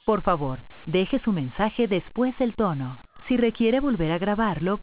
Por favor, deje su mensaje después del tono. Si requiere volver a grabarlo,